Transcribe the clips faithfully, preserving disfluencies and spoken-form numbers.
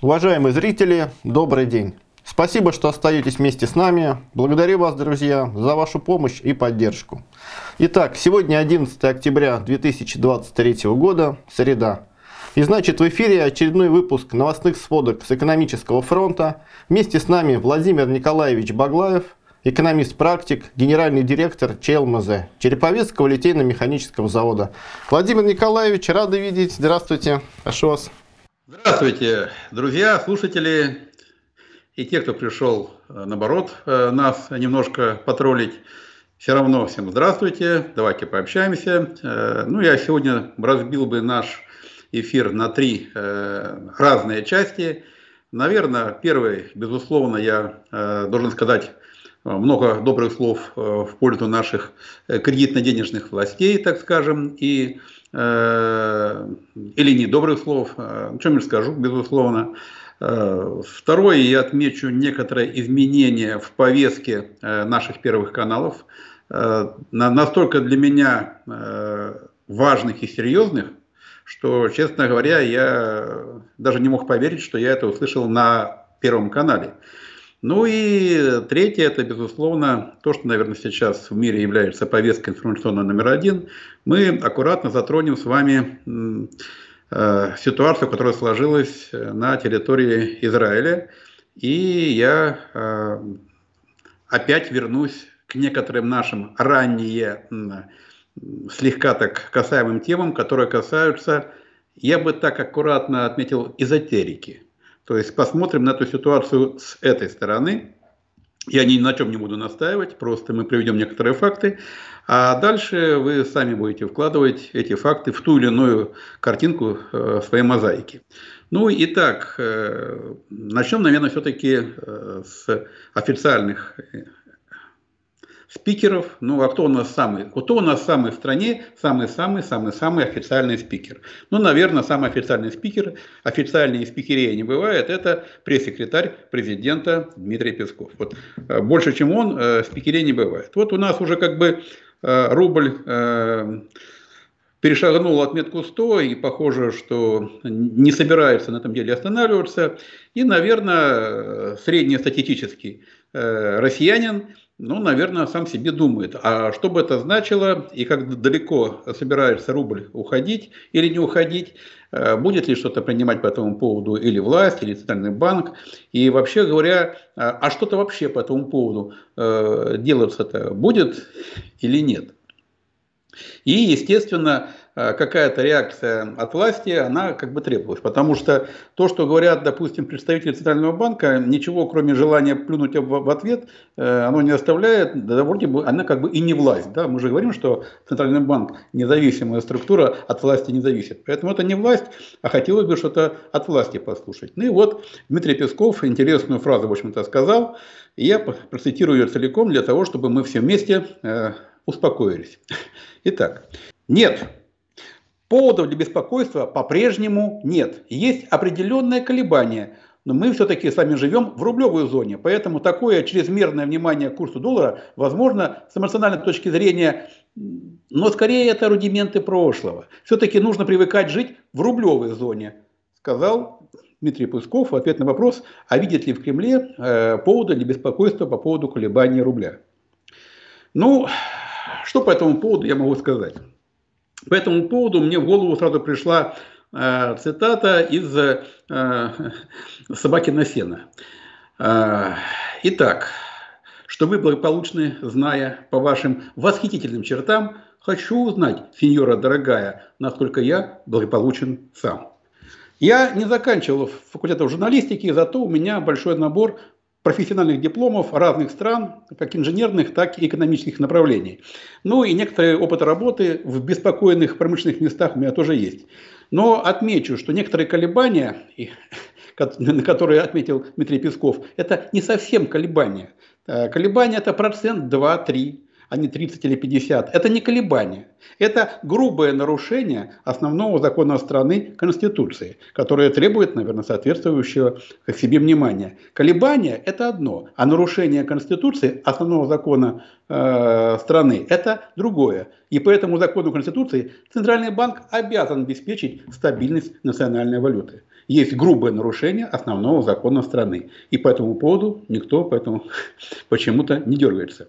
Уважаемые зрители, добрый день! Спасибо, что остаетесь вместе с нами. Благодарю вас, друзья, за вашу помощь и поддержку. Итак, сегодня одиннадцатое октября две тысячи двадцать третьего года, среда. И значит, в эфире очередной выпуск новостных сводок с экономического фронта. Вместе с нами Владимир Николаевич Баглаев, экономист-практик, генеральный директор ЧЛМЗ, Череповецкого литейно-механического завода. Владимир Николаевич, рады видеть. Здравствуйте. Прошу вас. Здравствуйте, друзья, слушатели и те, кто пришел, наоборот, нас немножко потроллить. Все равно всем здравствуйте, давайте пообщаемся. Ну, я сегодня разбил бы наш эфир на три разные части. Наверное, первый, безусловно, я должен сказать много добрых слов в пользу наших кредитно-денежных властей, так скажем, и или не добрых слов, о чем я скажу, безусловно. Второе, я отмечу некоторые изменения в повестке наших первых каналов, настолько для меня важных и серьезных, что, честно говоря, я даже не мог поверить, что я это услышал на Первом канале. Ну и третье, это, безусловно, то, что, наверное, сейчас в мире является повесткой информационной номер один. Мы аккуратно затронем с вами э, ситуацию, которая сложилась на территории Израиля. И я э, опять вернусь к некоторым нашим ранее э, слегка так касаемым темам, которые касаются, я бы так аккуратно отметил, эзотерики. То есть посмотрим на эту ситуацию с этой стороны. Я ни на чем не буду настаивать, просто мы приведем некоторые факты. А дальше вы сами будете вкладывать эти факты в ту или иную картинку э, своей мозаики. Ну и так, э, начнем, наверное, все-таки э, с официальных спикеров. Ну, а кто у нас самый? Кто у нас самый в стране? Самый-самый-самый-самый официальный спикер. Ну, наверное, самый официальный спикер, официальные спикерей не бывает, это пресс-секретарь президента Дмитрий Песков. Вот, больше, чем он, спикерей не бывает. Вот у нас уже как бы рубль перешагнул отметку сто, и похоже, что не собирается на этом деле останавливаться. И, наверное, среднестатистический россиянин, ну, наверное, сам себе думает, а что бы это значило и как далеко собирается рубль уходить или не уходить, будет ли что-то принимать по этому поводу или власть, или Центральный банк, и вообще говоря, а что-то вообще по этому поводу делаться-то будет или нет. И, естественно, какая-то реакция от власти, она как бы требовалась. Потому что то, что говорят, допустим, представители Центрального банка, ничего, кроме желания плюнуть в ответ, оно не оставляет, да, вроде бы, она как бы и не власть. Да? Мы же говорим, что Центральный банк, независимая структура, от власти не зависит. Поэтому это не власть, а хотелось бы что-то от власти послушать. Ну и вот Дмитрий Песков интересную фразу, в общем-то, сказал. И я процитирую ее целиком для того, чтобы мы все вместе э, успокоились. Итак, нет. Поводов для беспокойства по-прежнему нет. Есть определенное колебание, но мы все-таки с вами живем в рублевой зоне, поэтому такое чрезмерное внимание к курсу доллара возможно с эмоциональной точки зрения, но скорее это рудименты прошлого. Все-таки нужно привыкать жить в рублевой зоне, сказал Дмитрий Песков в ответ на вопрос, а видит ли в Кремле э, поводы для беспокойства по поводу колебания рубля. Ну, что по этому поводу я могу сказать? По этому поводу мне в голову сразу пришла э, цитата из э, «Собаки сено». Э, Итак, что вы благополучны, зная по вашим восхитительным чертам, хочу узнать, сеньора дорогая, насколько я благополучен сам. Я не заканчивал факультет журналистики, зато у меня большой набор профессиональных дипломов разных стран, как инженерных, так и экономических направлений. Ну и некоторый опыт работы в беспокойных промышленных местах у меня тоже есть. Но отмечу, что некоторые колебания, на которые отметил Дмитрий Песков, это не совсем колебания. Колебания это процент два-три. А не тридцать или пятьдесят. Это не колебание. Это грубое нарушение основного закона страны Конституции, которое требует, наверное, соответствующего к себе внимания. Колебание – это одно, а нарушение Конституции, основного закона э, страны – это другое. И по этому закону Конституции Центральный банк обязан обеспечить стабильность национальной валюты. есть грубое нарушение основного закона страны. И по этому поводу никто поэтому почему-то не дергается.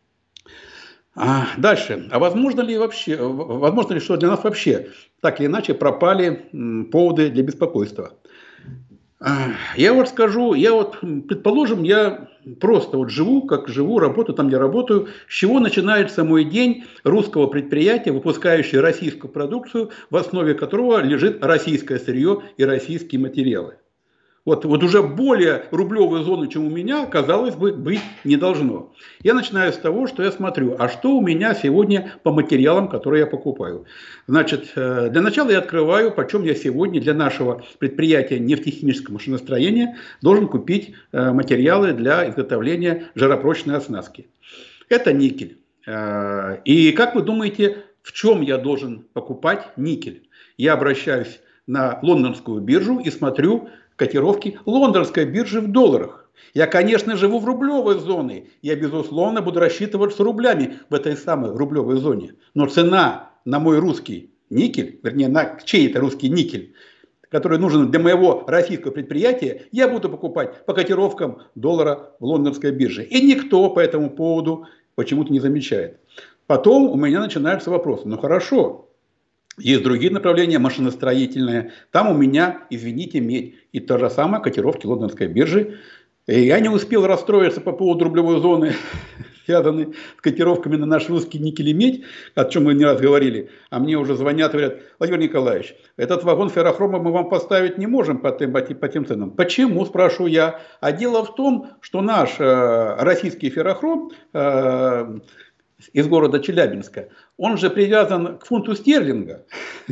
А дальше. А возможно ли вообще, возможно ли, что для нас вообще так или иначе пропали поводы для беспокойства? Я вот скажу, я вот, предположим, я просто вот живу, как живу, работаю там, где работаю. С чего начинается мой день русского предприятия, выпускающего российскую продукцию, в основе которого лежит российское сырье и российские материалы? Вот, вот уже более рублевой зоны, чем у меня, казалось бы, быть не должно. Я начинаю с того, что я смотрю, а что у меня сегодня по материалам, которые я покупаю. Значит, для начала я открываю, почем я сегодня для нашего предприятия нефтехимического машиностроения должен купить материалы для изготовления жаропрочной оснастки. Это никель. И как вы думаете, в чем я должен покупать никель? Я обращаюсь на лондонскую биржу и смотрю котировки лондонской биржи в долларах. Я, конечно, живу в рублевой зоне. Я, безусловно, буду рассчитываться рублями в этой самой рублевой зоне. Но цена на мой русский никель, вернее, на чей-то русский никель, который нужен для моего российского предприятия, я буду покупать по котировкам доллара в лондонской бирже. И никто по этому поводу почему-то не замечает. Потом у меня начинаются вопросы. Ну хорошо. Есть другие направления, машиностроительные. Там у меня, извините, медь. И то же самое, котировки лондонской биржи. И я не успел расстроиться по поводу рублевой зоны, связанной с котировками на наш русский никель и медь, о чем мы не раз говорили. А мне уже звонят и говорят: Владимир Николаевич, этот вагон феррохрома мы вам поставить не можем по тем, по тем ценам. Почему, спрашиваю я. А дело в том, что наш э, российский феррохром э, из города Челябинска, он же привязан к фунту стерлинга.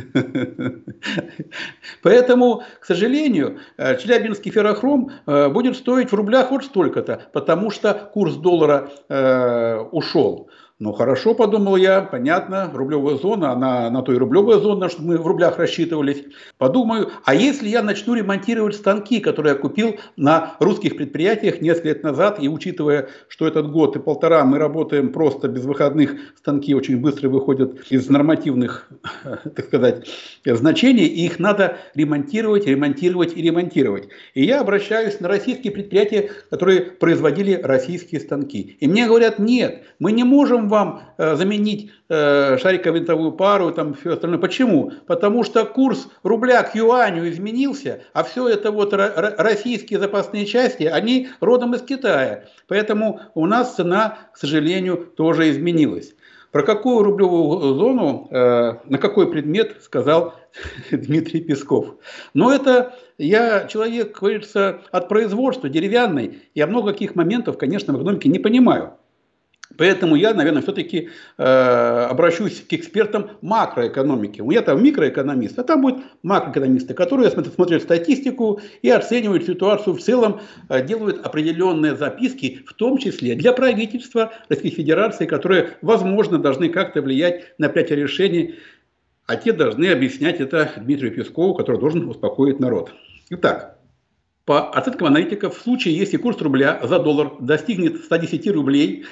Поэтому, к сожалению, челябинский феррохром будет стоить в рублях вот столько-то, потому что курс доллара э, ушел. Ну хорошо, подумал я, понятно, рублевая зона, она на то и рублевая зона, чтобы мы в рублях рассчитывались. Подумаю, а если я начну ремонтировать станки, которые я купил на русских предприятиях несколько лет назад, и учитывая, что этот год и полтора мы работаем просто без выходных, станки очень быстро выходят из нормативных, так сказать, значений, и их надо ремонтировать, ремонтировать и ремонтировать. И я обращаюсь на российские предприятия, которые производили российские станки. И мне говорят: нет, мы не можем вам э, заменить э, шариково-винтовую пару и там все остальное. Почему? Потому что курс рубля к юаню изменился, а все это вот российские запасные части, они родом из Китая. Поэтому у нас цена, к сожалению, тоже изменилась. Про какую рублевую зону, э, на какой предмет, сказал Дмитрий Песков. Но это я человек, как говорится, от производства, деревянный. Я много каких моментов, конечно, в экономике не понимаю. Поэтому я, наверное, все-таки э, обращусь к экспертам макроэкономики. У меня там микроэкономист, а там будут макроэкономисты, которые смотрят статистику и оценивают ситуацию в целом, э, делают определенные записки, в том числе для правительства Российской Федерации, которые, возможно, должны как-то влиять на принятие решений, а те должны объяснять это Дмитрию Пескову, который должен успокоить народ. Итак, по оценкам аналитиков, в случае, если курс рубля за доллар достигнет ста десяти рублей,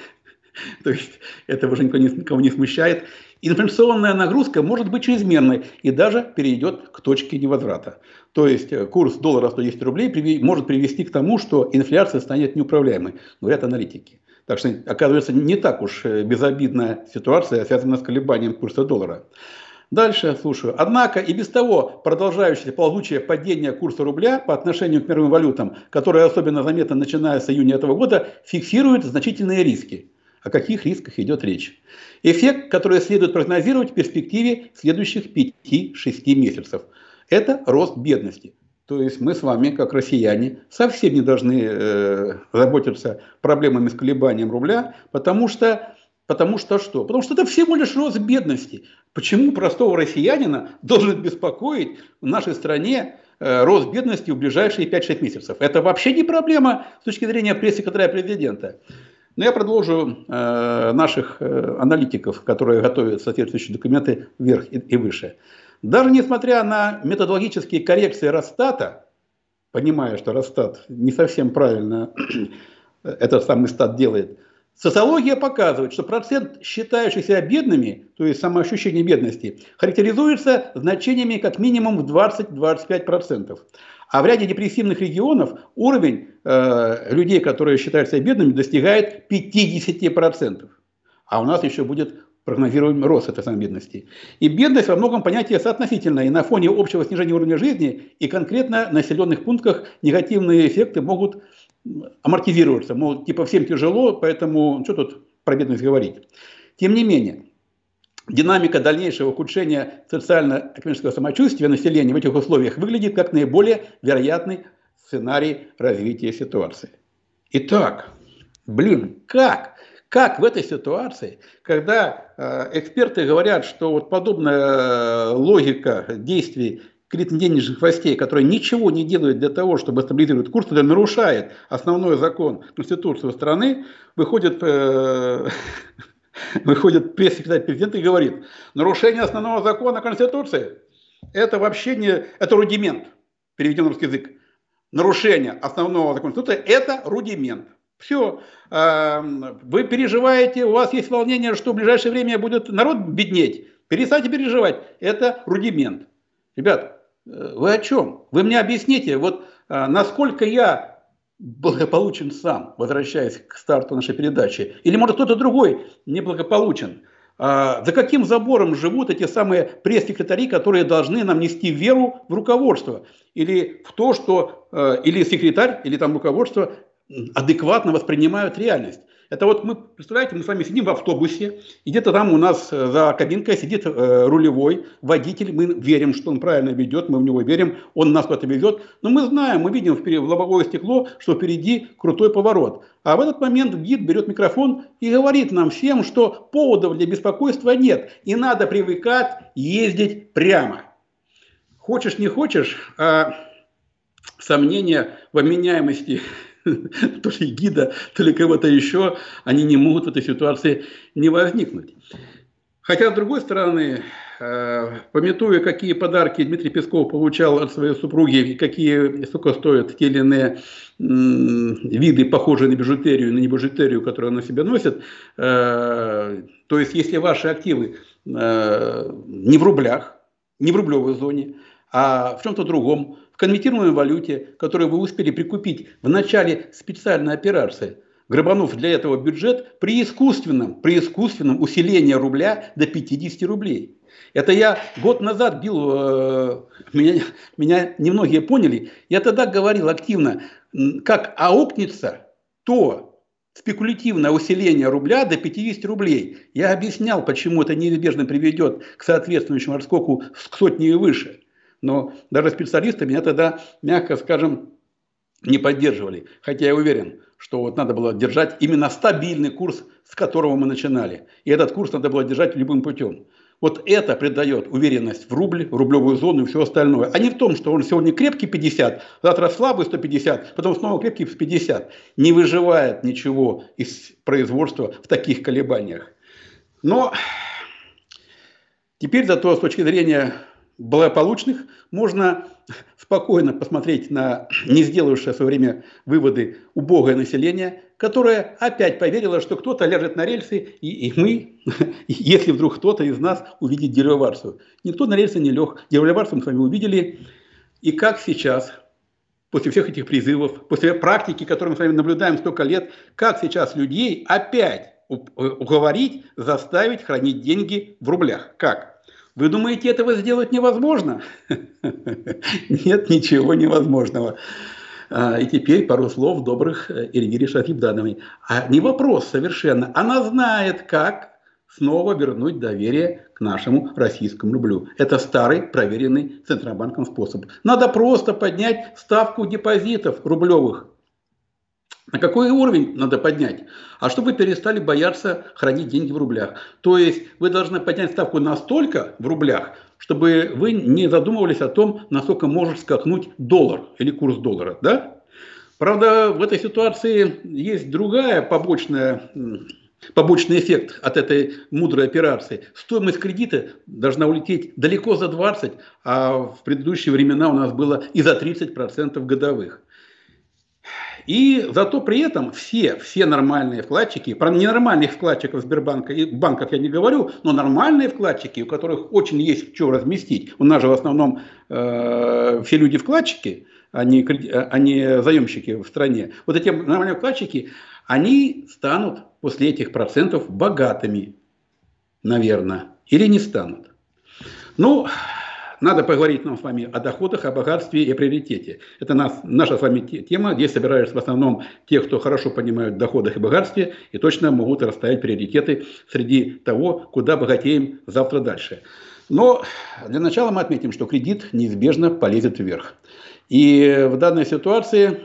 то есть это уже никого не смущает, инфляционная нагрузка может быть чрезмерной и даже перейдет к точке невозврата. То есть курс доллара сто десять рублей может привести к тому, что инфляция станет неуправляемой, говорят аналитики. Так что, оказывается, не так уж безобидная ситуация, связанная с колебанием курса доллара. Дальше слушаю. Однако и без того продолжающееся ползучее падение курса рубля по отношению к мировым валютам, которое особенно заметно начиная с июня этого года, фиксирует значительные риски. О каких рисках идет речь? Эффект, который следует прогнозировать в перспективе следующих пяти-шести месяцев. Это рост бедности. То есть мы с вами, как россияне, совсем не должны э, заботиться проблемами с колебанием рубля, потому что, потому что что? Потому что это всего лишь рост бедности. Почему простого россиянина должен беспокоить в нашей стране э, рост бедности в ближайшие пять-шесть месяцев? Это вообще не проблема с точки зрения пресс-секретаря президента. Но я продолжу э, наших э, аналитиков, которые готовят соответствующие документы вверх и, и выше. Даже несмотря на методологические коррекции Росстата, понимая, что Росстат не совсем правильно этот самый стат делает, социология показывает, что процент считающихся бедными, то есть самоощущение бедности, характеризуется значениями как минимум в двадцать-двадцать пять процентов. А в ряде депрессивных регионов уровень э, людей, которые считают себя бедными, достигает пятьдесят процентов. А у нас еще будет прогнозируемый рост этой самой бедности. И бедность во многом понятие соотносительное. И на фоне общего снижения уровня жизни и конкретно в населенных пунктах негативные эффекты могут амортизироваться. Мол, типа всем тяжело, поэтому что тут про бедность говорить. Тем не менее, динамика дальнейшего ухудшения социально-экономического самочувствия населения в этих условиях выглядит как наиболее вероятный сценарий развития ситуации. Итак, блин, как? Как в этой ситуации, когда э, эксперты говорят, что вот подобная логика действий кредитно-денежных властей, которые ничего не делают для того, чтобы стабилизировать курс, это нарушает основной закон, Конституцию страны, выходит, э, выходит пресс-секретарь президента и говорит, нарушение основного закона Конституции – это вообще не, это рудимент, переведен на русский язык. Нарушение основного закона Конституции – это рудимент. Все, вы переживаете, у вас есть волнение, что в ближайшее время будет народ беднеть. Перестаньте переживать, это рудимент. Ребят, вы о чем? Вы мне объясните, вот насколько я благополучен сам, возвращаясь к старту нашей передачи, или может кто-то другой неблагополучен. За каким забором живут эти самые пресс-секретари, которые должны нам нести веру в руководство? Или в то, что или секретарь, или там руководство адекватно воспринимают реальность. Это вот мы, представляете, мы с вами сидим в автобусе, и где-то там у нас за кабинкой сидит э, рулевой, водитель, мы верим, что он правильно ведет, мы в него верим, он нас куда-то везет, но мы знаем, мы видим впереди, в лобовое стекло, что впереди крутой поворот. А в этот момент гид берет микрофон и говорит нам всем, что поводов для беспокойства нет, и надо привыкать ездить прямо. Хочешь, не хочешь, а сомнения в вменяемости то ли гида, то ли кого-то еще, они не могут в этой ситуации не возникнуть. Хотя, с другой стороны, памятуя, какие подарки Дмитрий Песков получал от своей супруги, и какие, сколько стоят те или иные виды, похожие на бижутерию, на небижутерию, которую она на себя носит, то есть, если ваши активы не в рублях, не в рублевой зоне, а в чем-то другом, в конвертируемой валюте, которую вы успели прикупить в начале специальной операции, грабанув для этого бюджет при искусственном, при искусственном усилении рубля до пятидесяти рублей. Это я год назад бил, э, меня, меня немногие поняли, я тогда говорил активно, как аукнется то спекулятивное усиление рубля до пятидесяти рублей. Я объяснял, почему это неизбежно приведет к соответствующему отскоку к сотне и выше. Но даже специалисты меня тогда, мягко скажем, не поддерживали. Хотя я уверен, что вот надо было держать именно стабильный курс, с которого мы начинали. И этот курс надо было держать любым путем. Вот это придает уверенность в рубль, в рублевую зону и все остальное. А не в том, что он сегодня крепкий пятьдесят, завтра слабый сто пятьдесят, потом снова крепкий пятьдесят. Не выживает ничего из производства в таких колебаниях. Но теперь зато с точки зрения благополучных можно спокойно посмотреть на не сделавшее в свое время выводы убогое население, которое опять поверило, что кто-то ляжет на рельсы, и, и мы, если вдруг кто-то из нас увидит девальвацию. Никто на рельсы не лег. Девальвацию мы с вами увидели. И как сейчас, после всех этих призывов, после практики, которую мы с вами наблюдаем столько лет, как сейчас людей опять уговорить, заставить хранить деньги в рублях? Как? Вы думаете, этого сделать невозможно? Нет, ничего невозможного. И теперь пару слов добрых Эльвире Шахибдановой. А не вопрос совершенно. Она знает, как снова вернуть доверие к нашему российскому рублю. Это старый, проверенный Центробанком способ. Надо просто поднять ставку депозитов рублевых. На какой уровень надо поднять? А чтобы вы перестали бояться хранить деньги в рублях. То есть вы должны поднять ставку настолько в рублях, чтобы вы не задумывались о том, насколько может скакнуть доллар или курс доллара. Да? Правда, в этой ситуации есть другая побочная, побочный эффект от этой мудрой операции. Стоимость кредита должна улететь далеко за двадцать, а в предыдущие времена у нас было и за тридцать процентов годовых. И зато при этом все, все нормальные вкладчики, про ненормальных вкладчиков Сбербанка и банках я не говорю, но нормальные вкладчики, у которых очень есть что разместить, у нас же в основном э, все люди вкладчики, а не, а не заемщики в стране, вот эти нормальные вкладчики, они станут после этих процентов богатыми, наверное, или не станут. Ну, надо поговорить нам с вами о доходах, о богатстве и о приоритете. Это нас, наша с вами тема, здесь собираются в основном те, кто хорошо понимают в доходах и богатстве и точно могут расставить приоритеты среди того, куда богатеем завтра дальше. Но для начала мы отметим, что кредит неизбежно полезет вверх. И в данной ситуации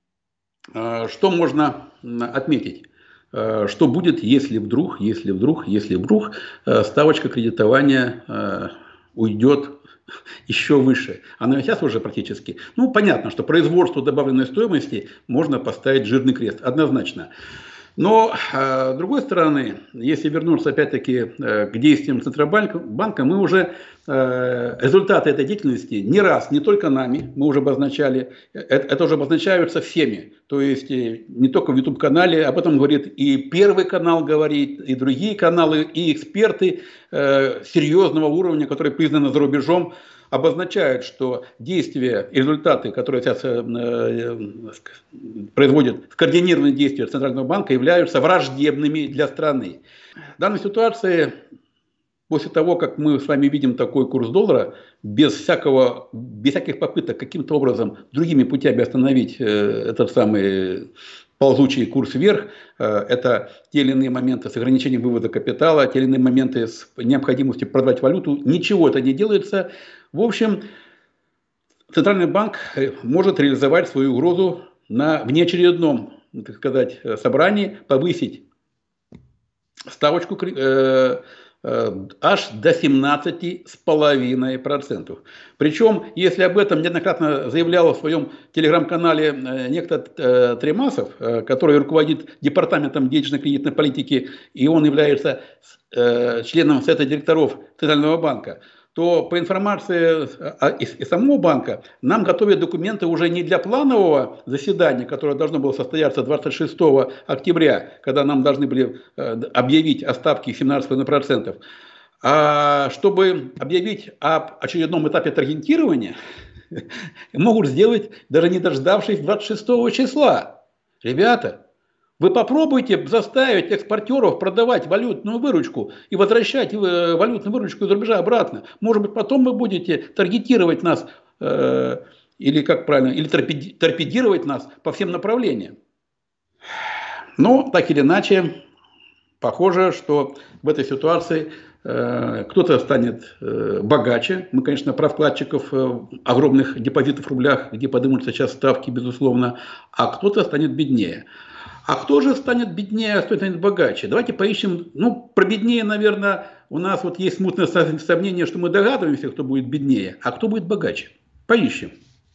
что можно отметить? Что будет, если вдруг, если вдруг, если вдруг ставочка кредитования уйдет еще выше. Она сейчас уже практически. Ну, понятно, что производству добавленной стоимости можно поставить жирный крест, однозначно. Но, с другой стороны, если вернуться опять-таки к действиям Центробанка, мы уже результаты этой деятельности не раз, не только нами, мы уже обозначали, это уже обозначаются всеми. То есть не только в YouTube-канале, об этом говорит и Первый канал говорит, и другие каналы, и эксперты серьезного уровня, которые признаны за рубежом, обозначают, что действия и результаты, которые сейчас э, производят скоординированные действия Центрального банка, являются враждебными для страны. В данной ситуации, после того, как мы с вами видим такой курс доллара, без, всякого, без всяких попыток каким-то образом другими путями остановить э, этот самый ползучий курс вверх, это те или иные моменты с ограничением вывода капитала, те или иные моменты с необходимостью продавать валюту, ничего это не делается. В общем, Центральный банк может реализовать свою угрозу на внеочередном, так сказать, собрании, повысить ставочку э, э, аж до семнадцати с половиной процентов. Причем, если об этом неоднократно заявлял в своем телеграм-канале некто э, Тремасов, э, который руководит департаментом денежно-кредитной политики, и он является э, членом совета директоров Центрального банка, то по информации из самого банка нам готовят документы уже не для планового заседания, которое должно было состояться двадцать шестого октября, когда нам должны были объявить о ставке семнадцать целых пять десятых процента, а чтобы объявить об очередном этапе таргетирования, могут сделать, даже не дождавшись двадцать шестого числа. Ребята, вы попробуйте заставить экспортеров продавать валютную выручку и возвращать валютную выручку из рубежа обратно. Может быть, потом вы будете таргетировать нас, э, или как правильно, или торпедировать нас по всем направлениям. Но, так или иначе, похоже, что в этой ситуации э, кто-то станет э, богаче. Мы, конечно, про вкладчиков э, огромных депозитов в рублях, где поднимутся сейчас ставки, безусловно, а кто-то станет беднее. А кто же станет беднее, а кто станет богаче? Давайте поищем, ну, про беднее, наверное, у нас вот есть смутное сомнение, что мы догадываемся, кто будет беднее, а кто будет богаче. Поищем.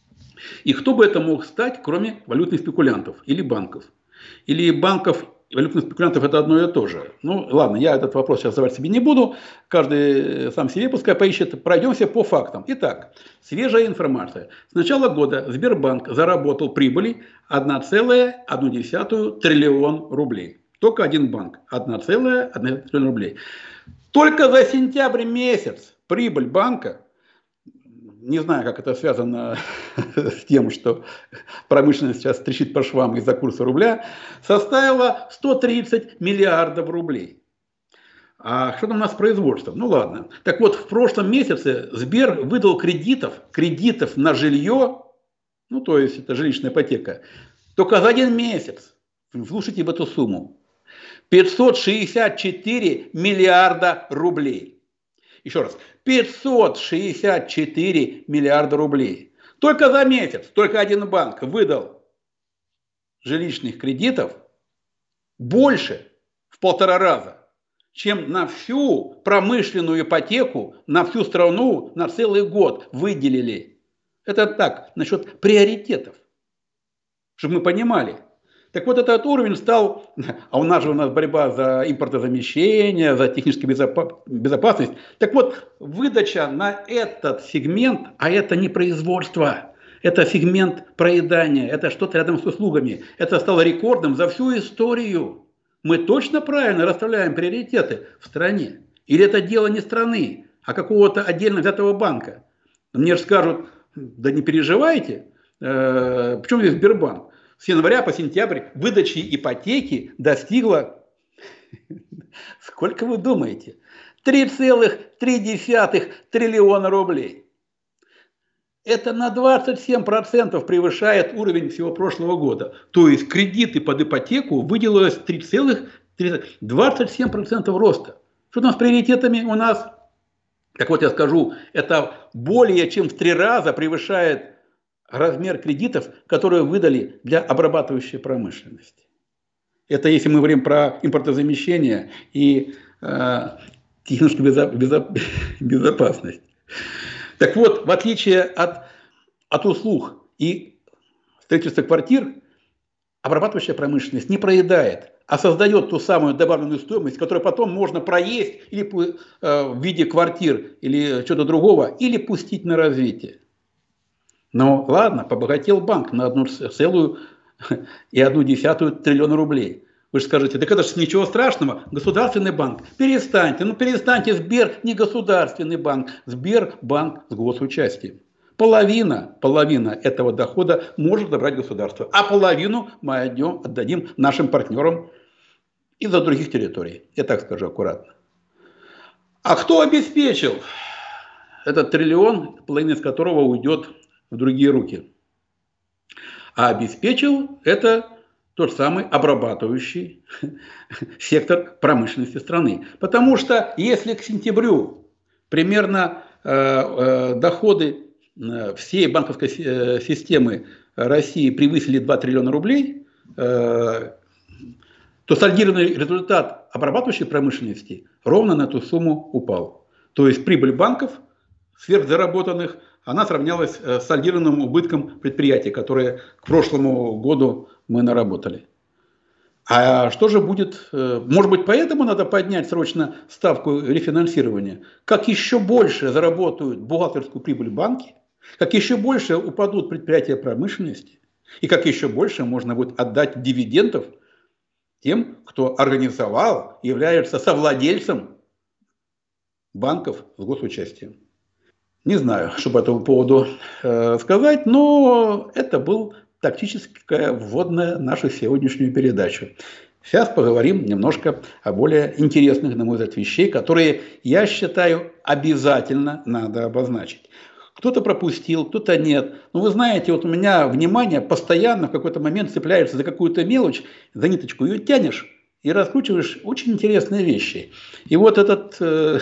И кто бы это мог стать, кроме валютных спекулянтов или банков? Или банков и валютных спекулянтов это одно и то же. Ну, ладно, я этот вопрос сейчас задавать себе не буду. Каждый сам себе пускай поищет. Пройдемся по фактам. Итак, свежая информация. С начала года Сбербанк заработал прибыли один целых одну десятую триллион рублей. Только один банк. один целых одна десятая триллион рублей. Только за сентябрь месяц прибыль банка, не знаю, как это связано с тем, что промышленность сейчас трещит по швам из-за курса рубля, составила сто тридцать миллиардов рублей. А что там у нас с производством? Ну ладно. Так вот, в прошлом месяце Сбер выдал кредитов, кредитов на жилье, ну то есть это жилищная ипотека, только за один месяц, слушайте в эту сумму, пятьсот шестьдесят четыре миллиарда рублей. Еще раз, пятьсот шестьдесят четыре миллиарда рублей. Только за месяц, только один банк выдал жилищных кредитов больше в полтора раза, чем на всю промышленную ипотеку, на всю страну на целый год выделили. Это так, насчет приоритетов, чтобы мы понимали. Так вот, этот уровень стал, а у нас же у нас борьба за импортозамещение, за техническую безопасность. Так вот, выдача на этот сегмент, а это не производство, это сегмент проедания, это что-то рядом с услугами. Это стало рекордом за всю историю. Мы точно правильно расставляем приоритеты в стране? Или это дело не страны, а какого-то отдельно взятого банка? Мне же скажут, да не переживайте, э, причем здесь Сбербанк, с января по сентябрь выдачи ипотеки достигла, сколько вы думаете, три целых три десятых триллиона рублей. Это на двадцать семь процентов превышает уровень всего прошлого года. То есть кредиты под ипотеку выделилось три целых двадцать семь процентов роста. Что там с приоритетами у нас? Так вот я скажу, это более чем в три раза превышает размер кредитов, которые выдали для обрабатывающей промышленности. Это если мы говорим про импортозамещение и э, техническую безо, безо, безопасность. Так вот, в отличие от, от услуг и строительства квартир, обрабатывающая промышленность не проедает, а создает ту самую добавленную стоимость, которую потом можно проесть или э, в виде квартир или чего-то другого, или пустить на развитие. Но ладно, побогател банк на одну целую и одну десятую триллиона рублей. Вы же скажете, так это же ничего страшного, государственный банк. Перестаньте, ну перестаньте, Сбер не государственный банк, Сбербанк с госучастием. Половина, половина этого дохода может забрать государство, а половину мы отдадим, отдадим нашим партнерам из-за других территорий. Я так скажу аккуратно. А кто обеспечил этот триллион, половина из которого уйдет в другие руки? А обеспечил это тот самый обрабатывающий сектор промышленности страны. Потому что если к сентябрю примерно э, э, доходы э, всей банковской э, системы России превысили два триллиона рублей, э, то сольдированный результат обрабатывающей промышленности ровно на эту сумму упал. То есть прибыль банков сверхзаработанных, она сравнялась с сольдированным убытком предприятий, которые к прошлому году мы наработали. А что же будет? Может быть, поэтому надо поднять срочно ставку рефинансирования? Как еще больше заработают бухгалтерскую прибыль банки, как еще больше упадут предприятия промышленности, и как еще больше можно будет отдать дивидендов тем, кто организовал, является совладельцем банков с госучастием. Не знаю, что по этому поводу э, сказать, но это был тактическая вводная нашу сегодняшнюю передачу. Сейчас поговорим немножко о более интересных, на мой взгляд, вещей, которые, я считаю, обязательно надо обозначить. Кто-то пропустил, кто-то нет. Но вы знаете, вот у меня внимание постоянно в какой-то момент цепляется за какую-то мелочь, за ниточку, ее тянешь и раскручиваешь очень интересные вещи. И вот этот э,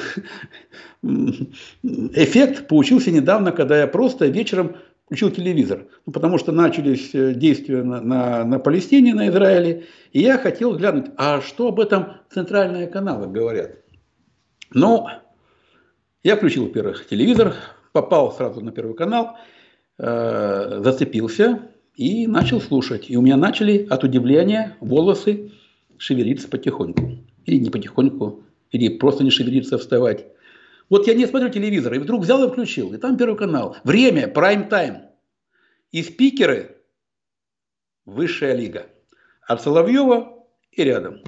эффект получился недавно, когда я просто вечером включил телевизор. Ну, потому что начались действия на, на, на Палестине, на Израиле. И я хотел глянуть, а что об этом центральные каналы говорят. Ну, я включил, во-первых, телевизор, попал сразу на Первый канал, э, зацепился и начал слушать. И у меня начали от удивления волосы шевелиться потихоньку. Или не потихоньку, или просто не шевелиться, вставать. Вот я не смотрю телевизор, и вдруг взял и включил. И там Первый канал. Время, прайм-тайм. И спикеры высшая лига. От Соловьева и рядом.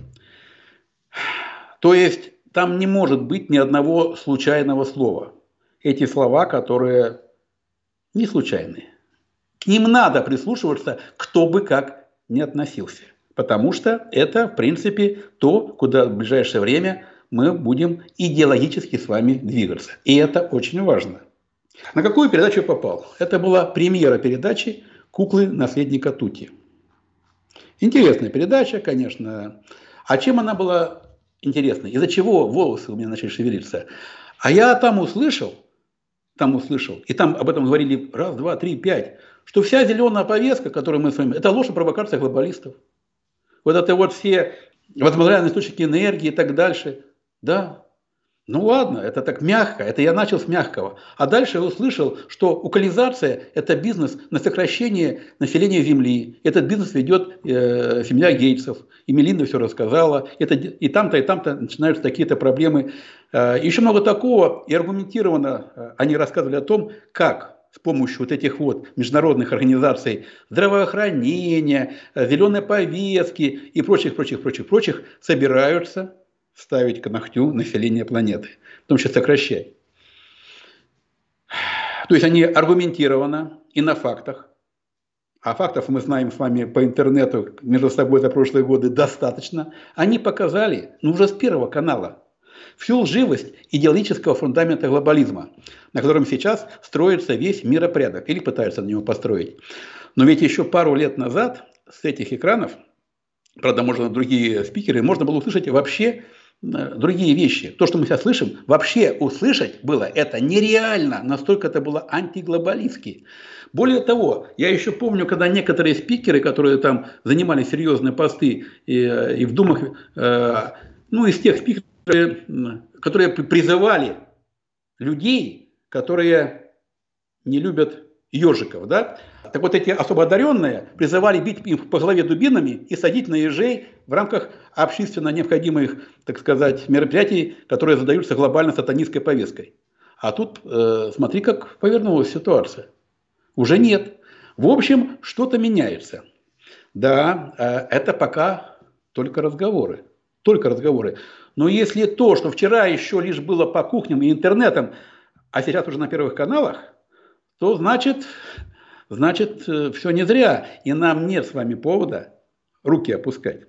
То есть там не может быть ни одного случайного слова. Эти слова, которые не случайные. К ним надо прислушиваться, кто бы как ни относился. Потому что это, в принципе, то, куда в ближайшее время мы будем идеологически с вами двигаться. И это очень важно. На какую передачу я попал? Это была премьера передачи «Куклы наследника Тути». Интересная передача, конечно. А чем она была интересна? Из-за чего волосы у меня начали шевелиться? А я там услышал, там услышал, и там об этом говорили раз, два, три, пять, что вся зеленая повестка, которую мы с вами... Это ложь и провокация глобалистов. Вот это вот все возобновляемые источники энергии и так дальше. Да, ну ладно, это так мягко, это я начал с мягкого. А дальше я услышал, что укализация – это бизнес на сокращение населения Земли. Этот бизнес ведет э, семья Гейтсов. И Мелинда все рассказала. Это, и там-то, и там-то начинаются такие-то проблемы. Э, еще много такого. И аргументированно э, они рассказывали о том, как с помощью вот этих вот международных организаций здравоохранения, зеленой повестки и прочих, прочих, прочих, прочих собираются ставить к ногтю население планеты, в том числе сокращать. То есть они аргументированно и на фактах а фактов мы знаем с вами по интернету между собой за прошлые годы достаточно, они показали, ну уже с Первого канала, всю лживость идеологического фундамента глобализма, на котором сейчас строится весь миропорядок, или пытаются на него построить. Но ведь еще пару лет назад с этих экранов, правда, можно другие спикеры, можно было услышать вообще другие вещи. То, что мы сейчас слышим, вообще услышать было это нереально, настолько это было антиглобалистски. Более того, я еще помню, когда некоторые спикеры, которые там занимали серьезные посты и, и в думах, э, ну, из тех спикеров, которые, которые призывали людей, которые не любят ежиков, да? Так вот, эти особо одаренные призывали бить их по голове дубинами и садить на ежей в рамках общественно необходимых, так сказать, мероприятий, которые задаются глобально сатанистской повесткой. А тут, э, смотри, как повернулась ситуация. Уже нет. В общем, что-то меняется. Да, э, это пока только разговоры. Только разговоры. Но если то, что вчера еще лишь было по кухням и интернетам, а сейчас уже на первых каналах, то значит... Значит, все не зря, и нам нет с вами повода руки опускать.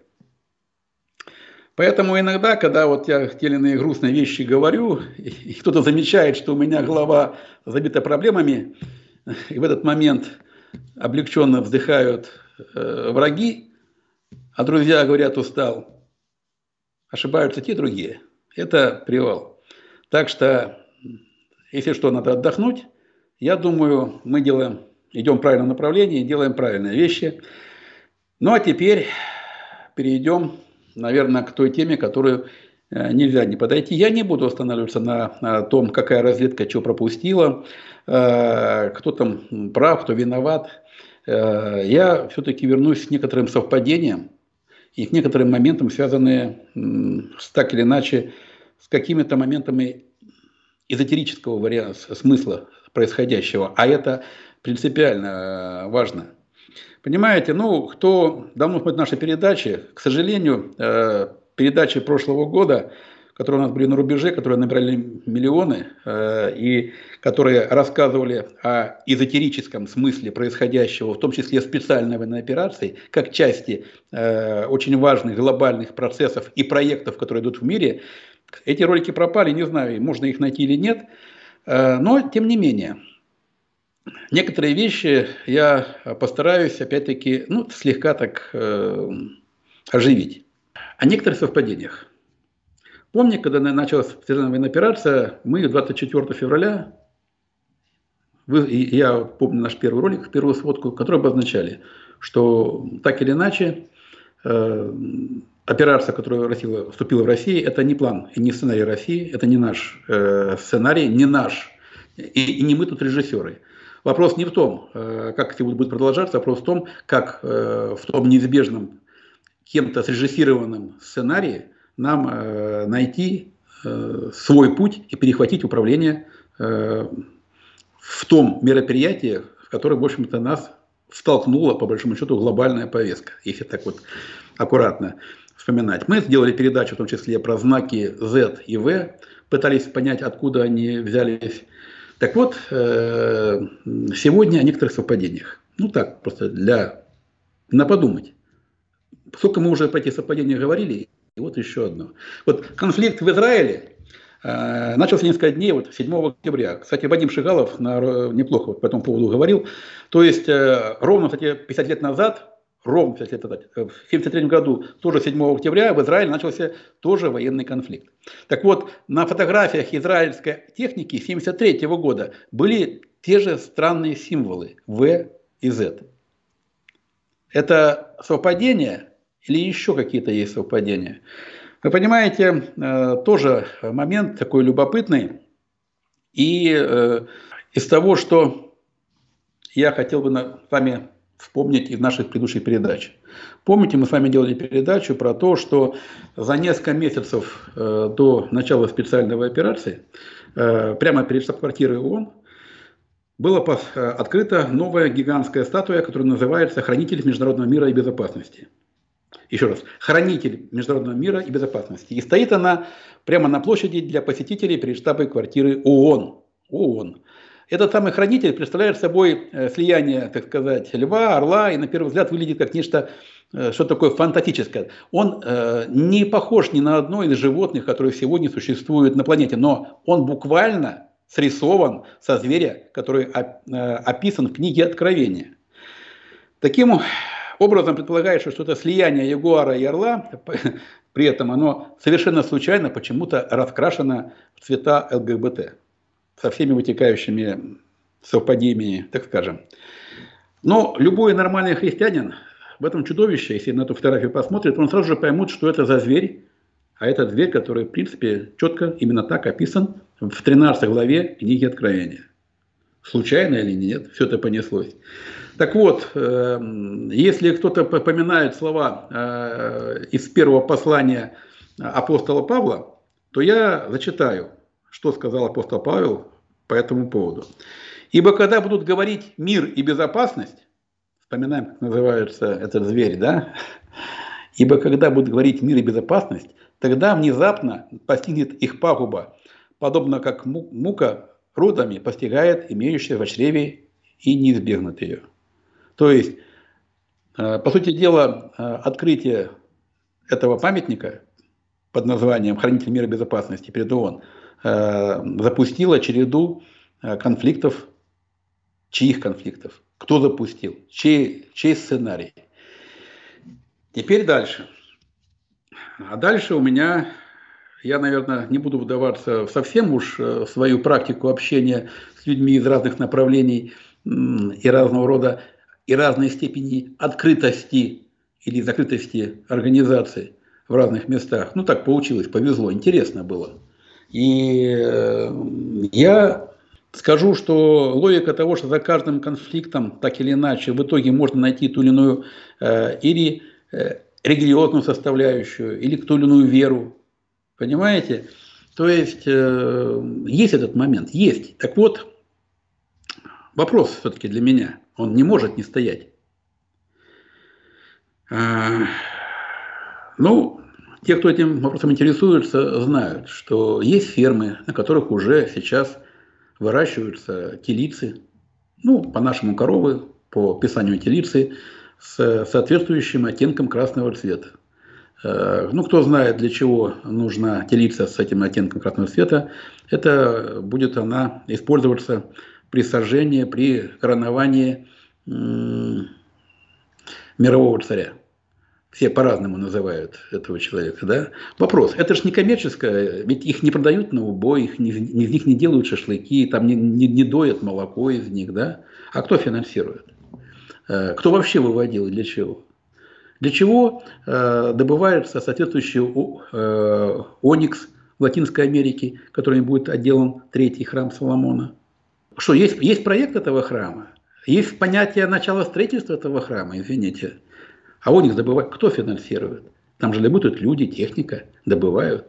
Поэтому иногда, когда вот я те или иные грустные вещи говорю, и кто-то замечает, что у меня голова забита проблемами, и в этот момент облегченно вздыхают э, враги, а друзья говорят «устал», ошибаются те другие. Это привал. Так что, если что, надо отдохнуть. Я думаю, мы делаем... Идем в правильном направлении, делаем правильные вещи. Ну а теперь перейдем, наверное, к той теме, которую нельзя не подойти. Я не буду останавливаться на, на том, какая разведка что пропустила, э, кто там прав, кто виноват. Э, я все-таки вернусь к некоторым совпадениям и к некоторым моментам, связанным с, так или иначе с какими-то моментами эзотерического варианта, смысла происходящего. А это принципиально важно. Понимаете, ну, кто давно смотрит наши передачи, к сожалению, передачи прошлого года, которые у нас были на рубеже, которые набрали миллионы, и которые рассказывали о эзотерическом смысле происходящего, в том числе специальной военной операции, как части очень важных глобальных процессов и проектов, которые идут в мире, эти ролики пропали, не знаю, можно их найти или нет, но тем не менее. Некоторые вещи я постараюсь, опять-таки, ну, слегка так э, оживить. О некоторых совпадениях. Помните, когда началась специальная военная операция, мы двадцать четвёртого февраля, вы, я помню наш первый ролик, первую сводку, который обозначали, что так или иначе э, операция, которую Россия вступила в Россию, это не план и не сценарий России, это не наш э, сценарий, не наш, и, и не мы тут режиссеры. Вопрос не в том, как это будет продолжаться, вопрос в том, как в том неизбежном, кем-то срежиссированном сценарии нам найти свой путь и перехватить управление в том мероприятии, в которое, в общем-то, нас столкнула, по большому счету, глобальная повестка, если так вот аккуратно вспоминать. Мы сделали передачу, в том числе про знаки Z и V, пытались понять, откуда они взялись. Так вот, сегодня о некоторых совпадениях. Ну так, просто для на подумать. Сколько мы уже про эти совпадения говорили, и вот еще одно. Вот конфликт в Израиле э, начался несколько дней, вот седьмого октября. Кстати, Вадим Шигалов на, неплохо вот по этому поводу говорил. То есть, э, ровно, кстати, пятьдесят лет назад, ровно пятьдесят лет назад, в семьдесят третьем году, тоже седьмого октября, в Израиле начался тоже военный конфликт. Так вот, на фотографиях израильской техники семьдесят третьего года были те же странные символы В и Z. Это совпадение или еще какие-то есть совпадения? Вы понимаете, тоже момент такой любопытный. И из того, что я хотел бы с вами вспомнить из наших предыдущих передач. Помните, мы с вами делали передачу про то, что за несколько месяцев до начала специальной операции, прямо перед штаб-квартирой ООН, была открыта новая гигантская статуя, которая называется «Хранитель международного мира и безопасности». Еще раз, «Хранитель международного мира и безопасности». И стоит она прямо на площади для посетителей перед штаб-квартирой ООН. ООН. этот самый хранитель представляет собой слияние, так сказать, льва, орла, и на первый взгляд выглядит как нечто, что такое фантастическое. Он э, не похож ни на одно из животных, которые сегодня существуют на планете, но он буквально срисован со зверя, который описан в книге Откровения. Таким образом предполагается, что это слияние ягуара и орла, при этом оно совершенно случайно почему-то раскрашено в цвета ЛГБТ, со всеми вытекающими совпадениями, так скажем. Но любой нормальный христианин в этом чудовище, если на эту фотографию посмотрит, он сразу же поймет, что это за зверь, а это зверь, который, в принципе, четко именно так описан в тринадцатой главе книги Откровения. Случайно или нет, все это понеслось. Так вот, если кто-то поминает слова из первого послания апостола Павла, то я зачитаю, что сказал апостол Павел по этому поводу. «Ибо когда будут говорить мир и безопасность», вспоминаем, как называется этот зверь, да? «Ибо когда будут говорить мир и безопасность, тогда внезапно постигнет их пагуба, подобно как мука родами постигает имеющая в чреве и не избегнут ее». То есть, по сути дела, открытие этого памятника под названием «Хранитель мира и безопасности» перед ООН запустило череду конфликтов. Чьих конфликтов? Кто запустил? Чей, чей сценарий? Теперь дальше. А дальше у меня, я, наверное, не буду вдаваться в совсем уж свою практику общения с людьми из разных направлений и разного рода, и разной степени открытости или закрытости организаций в разных местах. Ну, так получилось, повезло, интересно было. И я скажу, что логика того, что за каждым конфликтом, так или иначе, в итоге можно найти ту или иную э, или э, религиозную составляющую, или ту или иную веру. Понимаете? То есть, э, есть этот момент, есть. Так вот, вопрос все-таки для меня, он не может не стоять. А, ну, те, кто этим вопросом интересуется, знают, что есть фермы, на которых уже сейчас выращиваются телицы, ну, по-нашему коровы, по писанию телицы, с соответствующим оттенком красного цвета. Ну, кто знает, для чего нужна телица с этим оттенком красного цвета, это будет она использоваться при сожжении, при короновании мирового царя. Все по-разному называют этого человека, да? Вопрос, это же не коммерческое, ведь их не продают на убой, их не, из них не делают шашлыки, там не, не, не доят молоко из них, да? А кто финансирует? Кто вообще выводил и для чего? Для чего э, добывается соответствующий э, оникс в Латинской Америке, который будет отделан третий храм Соломона? Что, есть, есть проект этого храма? Есть понятие начала строительства этого храма, извините. А оникс добывает, кто финансирует? Там же работают люди, техника, добывают.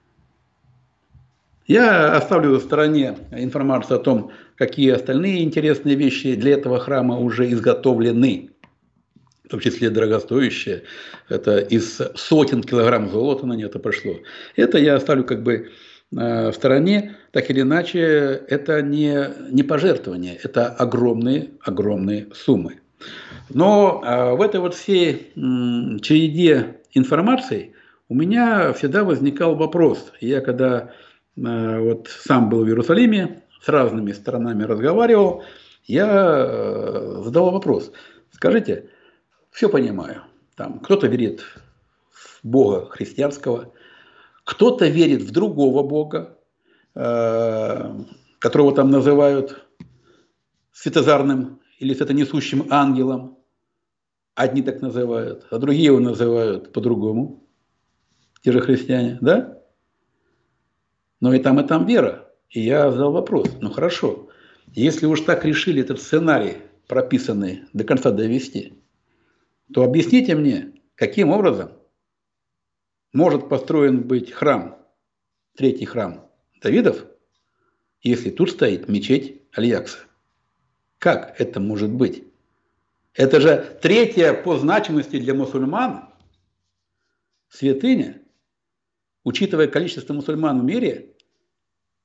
Я оставлю в стороне информацию о том, какие остальные интересные вещи для этого храма уже изготовлены. В том числе дорогостоящие. Это из сотен килограмм золота на это пошло. Это я оставлю как бы в стороне. Так или иначе, это не, не пожертвование, это огромные, огромные суммы. Но в этой вот всей череде информации у меня всегда возникал вопрос. Я когда вот сам был в Иерусалиме, с разными сторонами разговаривал, я задал вопрос. Скажите, все понимаю, там кто-то верит в Бога христианского, кто-то верит в другого Бога, которого там называют светозарным или светонесущим ангелом. Одни так называют, а другие его называют по-другому. Те же христиане, да? Но и там, и там вера. И я задал вопрос, ну хорошо, если уж так решили этот сценарий, прописанный, до конца довести, то объясните мне, каким образом может построен быть храм, третий храм Давидов, если тут стоит мечеть Аль-Якса? Как это может быть? Это же третья по значимости для мусульман святыня, учитывая количество мусульман в мире,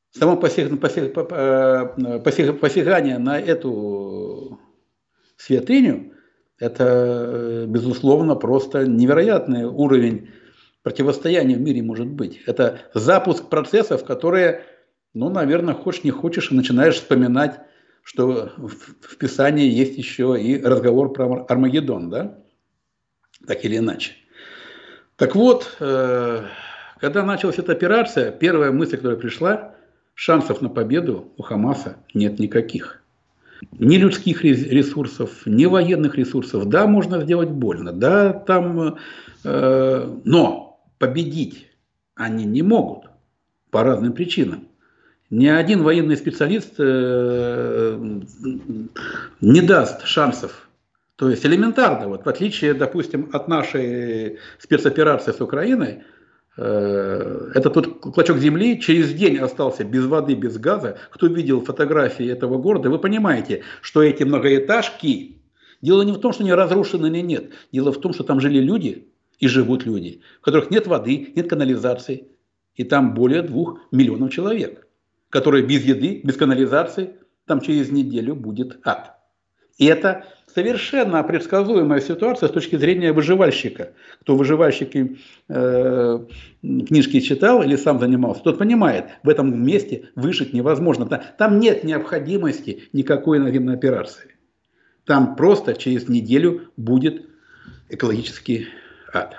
само посег, посег, посег, посягание на эту святыню, это, безусловно, просто невероятный уровень противостояния в мире может быть. Это запуск процессов, которые, ну, наверное, хочешь не хочешь, и начинаешь вспоминать, что в Писании есть еще и разговор про Армагеддон, да? Так или иначе. Так вот, когда началась эта операция, первая мысль, которая пришла, шансов на победу у Хамаса нет никаких. Ни людских ресурсов, ни военных ресурсов. Да, можно сделать больно, да, там, э, но победить они не могут по разным причинам. Ни один военный специалист э, не даст шансов. То есть элементарно, вот, в отличие, допустим, от нашей спецоперации с Украиной, это тот клочок земли через день остался без воды, без газа. Кто видел фотографии этого города, вы понимаете, что эти многоэтажки, дело не в том, что они разрушены или нет. Дело в том, что там жили люди и живут люди, у которых нет воды, нет канализации. И там более двух миллионов человек, которые без еды, без канализации, там через неделю будет ад. И это совершенно предсказуемая ситуация с точки зрения выживальщика. Кто выживальщики э, книжки читал или сам занимался, тот понимает, в этом месте выжить невозможно. Там нет необходимости никакой военной операции. Там просто через неделю будет экологический ад.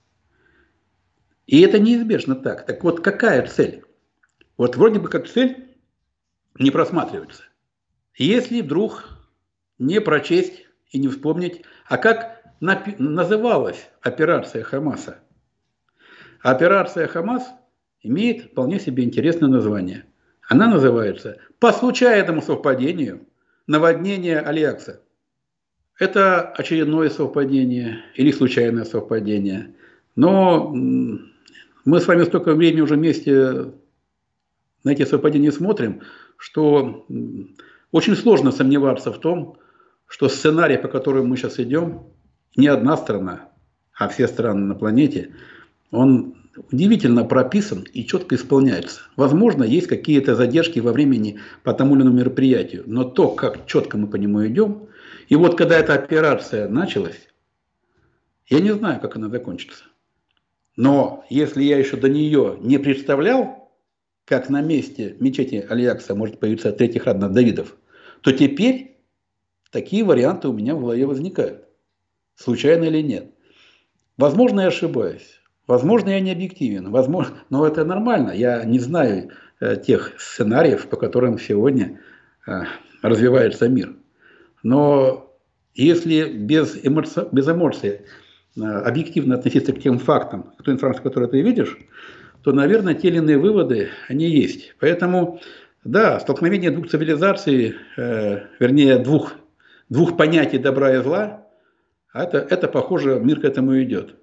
И это неизбежно так. Так вот, какая цель? Вот вроде бы как цель не просматривается. Если вдруг не прочесть и не вспомнить, а как называлась операция Хамаса. Операция Хамас имеет вполне себе интересное название. Она называется, по случайному совпадению, наводнение Аль-Акса. Это очередное совпадение или случайное совпадение. Но мы с вами столько времени уже вместе на эти совпадения смотрим, что очень сложно сомневаться в том, что сценарий, по которому мы сейчас идем, не одна страна, а все страны на планете, он удивительно прописан и четко исполняется. Возможно, есть какие-то задержки во времени по тому или иному мероприятию, но то, как четко мы по нему идем, и вот когда эта операция началась, я не знаю, как она закончится. Но если я еще до нее не представлял, как на месте мечети Аль-Акса может появиться третий храм Давидов, то теперь такие варианты у меня в голове возникают. Случайно или нет. Возможно, я ошибаюсь. Возможно, я не объективен. Возможно, но это нормально. Я не знаю э, тех сценариев, по которым сегодня э, развивается мир. Но если без эмоций, без эмоций э, объективно относиться к тем фактам, к той информации, которую ты видишь, то, наверное, те или иные выводы, они есть. Поэтому, да, столкновение двух цивилизаций, э, вернее, двух Двух понятий добра и зла, это, это похоже, мир к этому идет.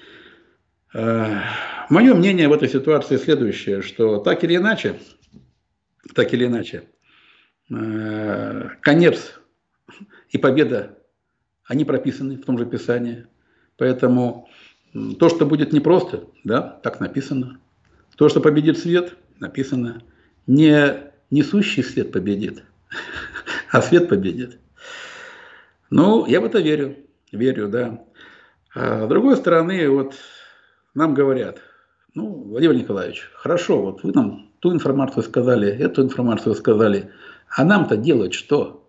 Мое мнение в этой ситуации следующее, что так или иначе, так или иначе, конец и победа, они прописаны в том же Писании. Поэтому то, что будет непросто, да, так написано. То, что победит свет, написано. Не несущий свет победит, а свет победит. Ну, я в это верю, верю, да. А с другой стороны, вот нам говорят, ну, Владимир Николаевич, хорошо, вот вы нам ту информацию сказали, эту информацию сказали, а нам-то делать что?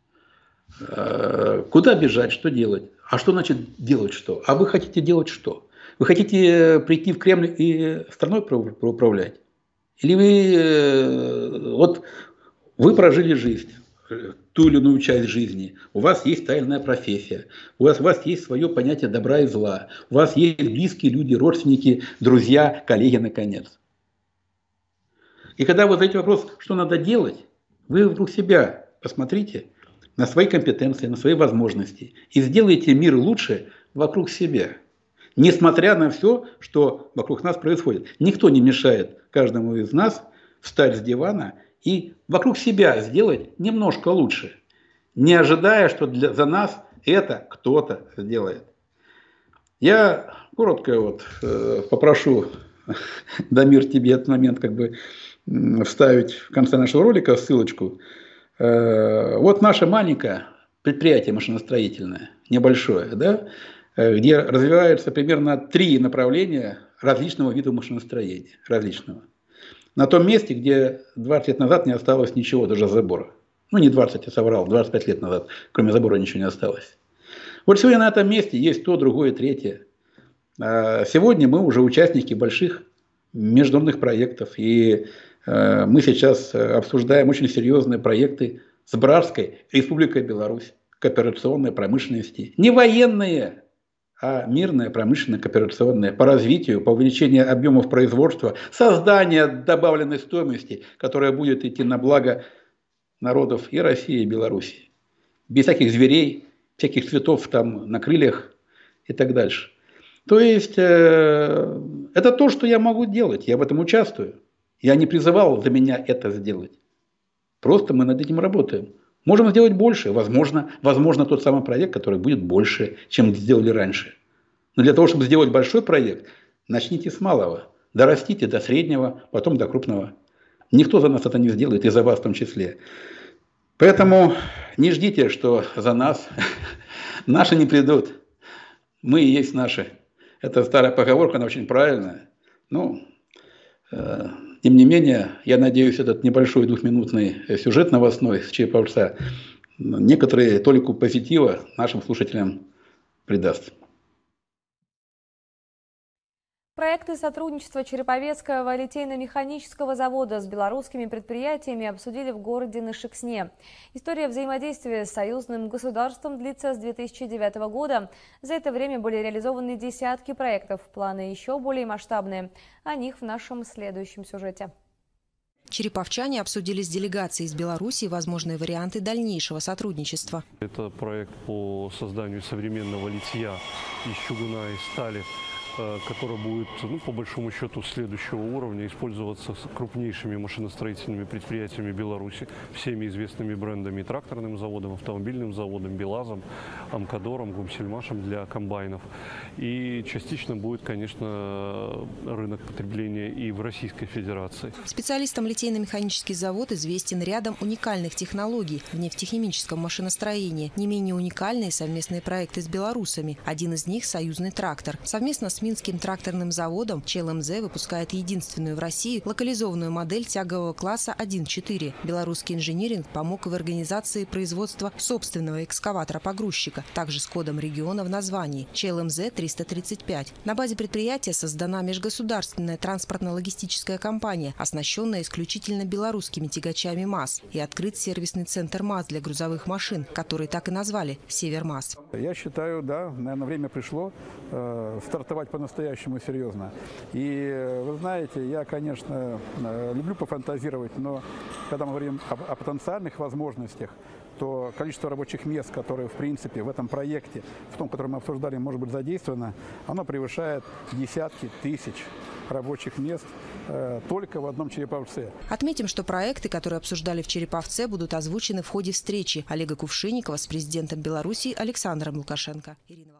А, куда бежать, что делать? А что значит делать что? А вы хотите делать что? Вы хотите прийти в Кремль и страной управлять? Или вы, вот, вы прожили жизнь, ту или иную часть жизни, у вас есть тайная профессия, у вас, у вас есть свое понятие добра и зла, у вас есть близкие люди, родственники, друзья, коллеги, наконец. И когда вы задаете вопрос, что надо делать, вы вокруг себя посмотрите на свои компетенции, на свои возможности и сделайте мир лучше вокруг себя. Несмотря на все, что вокруг нас происходит. Никто не мешает каждому из нас встать с дивана и вокруг себя сделать немножко лучше, не ожидая, что для, за нас это кто-то сделает. Я коротко вот, э, попрошу, Дамир, тебе этот момент как бы вставить в конце нашего ролика ссылочку. Вот наше маленькое предприятие машиностроительное, небольшое, да, где развиваются примерно три направления различного вида машиностроения, различного. На том месте, где двадцать лет назад не осталось ничего, даже забора. Ну, не двадцать, я соврал, двадцать пять лет назад, кроме забора ничего не осталось. Вот сегодня на этом месте есть то, другое, третье. Сегодня мы уже участники больших международных проектов, и мы сейчас обсуждаем очень серьезные проекты с Братской Республикой Беларусь, кооперационной промышленности, не военные, а мирная, промышленная, кооперационная, по развитию, по увеличению объемов производства, создание добавленной стоимости, которая будет идти на благо народов и России, и Беларуси. Без всяких зверей, всяких цветов там на крыльях и так дальше. То есть, э, это то, что я могу делать, я в этом участвую. Я не призывал за меня это сделать. Просто мы над этим работаем. Можем сделать больше. Возможно, возможно, тот самый проект, который будет больше, чем сделали раньше. Но для того, чтобы сделать большой проект, начните с малого. Дорастите до среднего, потом до крупного. Никто за нас это не сделает, и за вас в том числе. Поэтому не ждите, что за нас наши не придут. Мы и есть наши. Это старая поговорка, она очень правильная. Ну, э, тем не менее, я надеюсь, этот небольшой двухминутный сюжет новостной с Череповца некоторые толику позитива нашим слушателям придаст. Проекты сотрудничества Череповецкого литейно-механического завода с белорусскими предприятиями обсудили в городе Нышексне. История взаимодействия с союзным государством длится с две тысячи девятого года. За это время были реализованы десятки проектов, планы еще более масштабные. О них в нашем следующем сюжете. Череповчане обсудили с делегацией из Беларуси возможные варианты дальнейшего сотрудничества. Это проект по созданию современного литья из чугуна и стали, который будет, ну, по большому счету, следующего уровня использоваться с крупнейшими машиностроительными предприятиями Беларуси, всеми известными брендами: тракторным заводом, автомобильным заводом, БелАЗом, Амкадором, Гумсельмашем для комбайнов. И частично будет, конечно, рынок потребления и в Российской Федерации. Специалистам литейно-механический завод известен рядом уникальных технологий в нефтехимическом машиностроении. Не менее уникальные совместные проекты с белорусами. Один из них – союзный трактор. Совместно с Минским тракторным заводом ЧЛМЗ выпускает единственную в России локализованную модель тягового класса один четыре. Белорусский инжиниринг помог в организации производства собственного экскаватора-погрузчика, также с кодом региона в названии – ЧЛМЗ триста тридцать пять. На базе предприятия создана межгосударственная транспортно-логистическая компания, оснащенная исключительно белорусскими тягачами МАЗ, и открыт сервисный центр МАЗ для грузовых машин, который так и назвали – Севермаз. Я считаю, да, наверное, время пришло э, стартовать по-настоящему серьезно. И вы знаете, я, конечно, люблю пофантазировать, но когда мы говорим о, о потенциальных возможностях, то количество рабочих мест, которые, в принципе, в этом проекте, в том, который мы обсуждали, может быть задействовано, оно превышает десятки тысяч рабочих мест э, только в одном Череповце. Отметим, что проекты, которые обсуждали в Череповце, будут озвучены в ходе встречи Олега Кувшинникова с президентом Беларуси Александром Лукашенко. Ирина